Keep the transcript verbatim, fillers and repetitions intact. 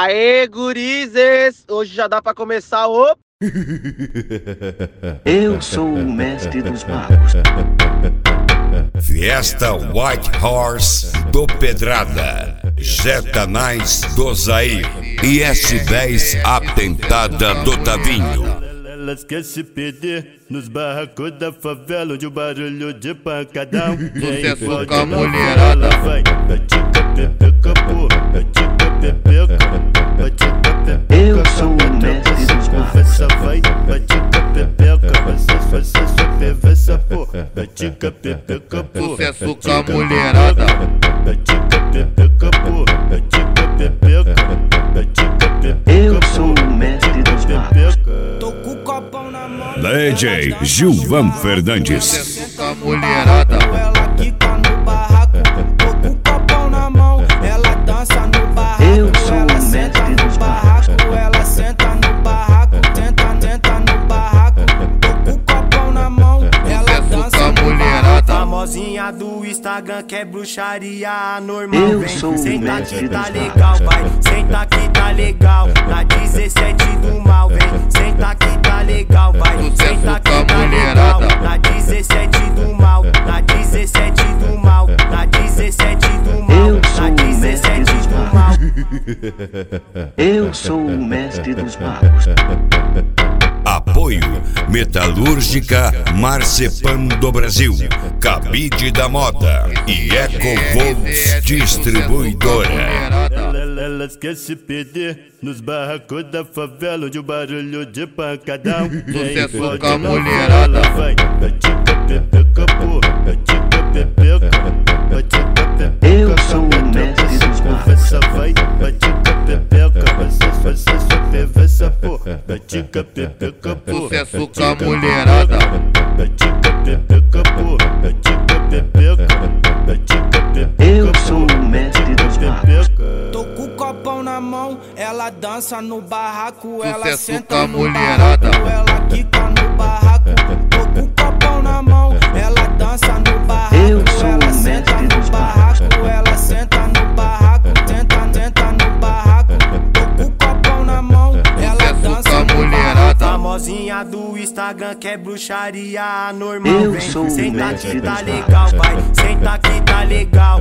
Aê, gurizes! Hoje já dá pra começar o... Eu sou o mestre dos magos. Fiesta White Horse do Pedrada, Jetta Nice do Zair e S dez Atentada do Tavinho. Elas querem se perder nos barracos da favela, onde o barulho de pancadão sucesso com a mulherada. Vai, batica, pepeca, pô, batica, pepeca, batica, pepeca. Eu sou o mestre dos magos. Vai, batica, pepeca, você faz sua perversa, pô, batica, pepeca, pô, Sucesso com a mulherada. batica, pepeca, pô, batica, pepeca, batica, pepeca. Eu sou o mestre dos magos. Tô com o copão na mão. D J Gilvan Fernandes. Sucesso com a mulherada. Ela quica no barraco. Tô com o copão na mão. Ela dança no barraco. Eu sou ela o senta mestre no dos barraco. Ela senta no barraco. Tenta, tenta no barraco. Tô com o copão na mão. Ela Sucesso dança com a no mulherada. barraco. Famosinha do Instagram que é bruxaria normal. Eu Vem, sou o senta mestre que tá dos legal, vai. Senta que tá legal. Na dezessete do mal, vem. Senta que tá legal, vai. Sucesso Senta com a que tá legal. mulherada. Na dezessete do mal, na dezessete do mal, na dezessete do mal, Eu sou na o mestre dezessete dos do mal. Eu sou o mestre dos magos. Apoio Metalúrgica Marcepan do Brasil, Cabide da Moda e Ecovolts Distribuidora. Elas querem se perder nos barracos da favela, onde o barulho de pancadão Sucesso com a mulherada. Vai, batica, pepeca, pô, batica, pepeca, batica, pepeca. Eu sou o mestre dos magos. Vai, batica, pepeca, você faz sua perversa, pô, batica, pepeca, pô. Sucesso com a mulherada. Batica, pepeca, pô, batica, pepeca, batica, pepeca. Eu sou o mestre dos magos. Tô com o copão na mão, ela dança no barraco, ela Sucesso senta com a no mulherada. barraco, ela quica no barraco. Tô com o copão na mão, ela dança no barraco, Eu sou ela o senta mestre no dos barraco, ela senta no barraco, tenta, tenta no barraco. Tô com o copão na mão, ela Sucesso dança com a no mulherada. barraco. Famosinha do Instagram que é bruxaria normal, Eu vem. sou o Senta mestre que tá dos legal, magos. vai. Senta que tá legal.